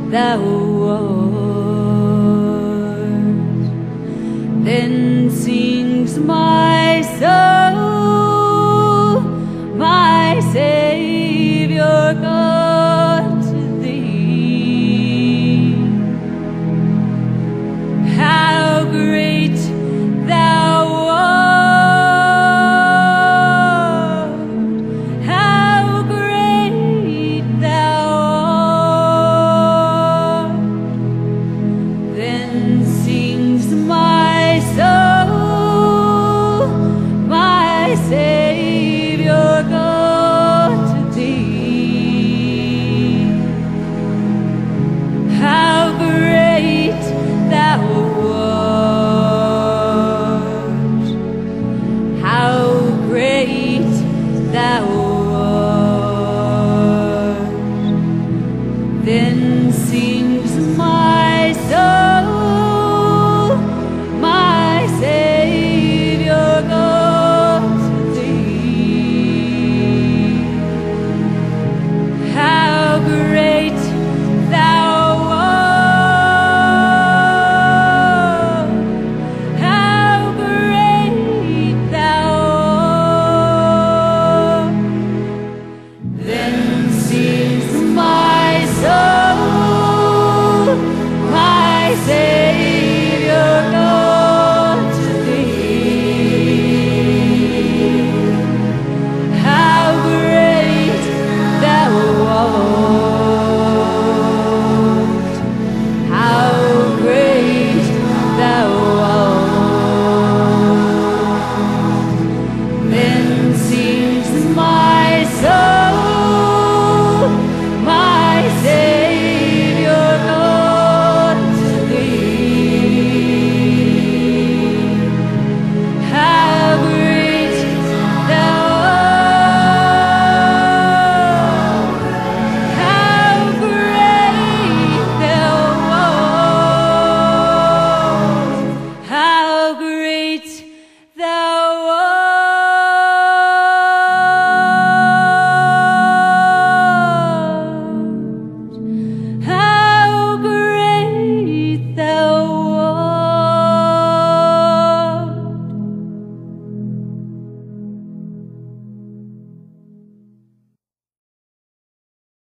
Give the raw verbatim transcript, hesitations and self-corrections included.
thou art. Then sings my soul, my Savior God, to thee. How great thou art, how great thou art. Then sings my soul, my Savior God, to thee. How great thou art, how great thou art. Then sings my soul,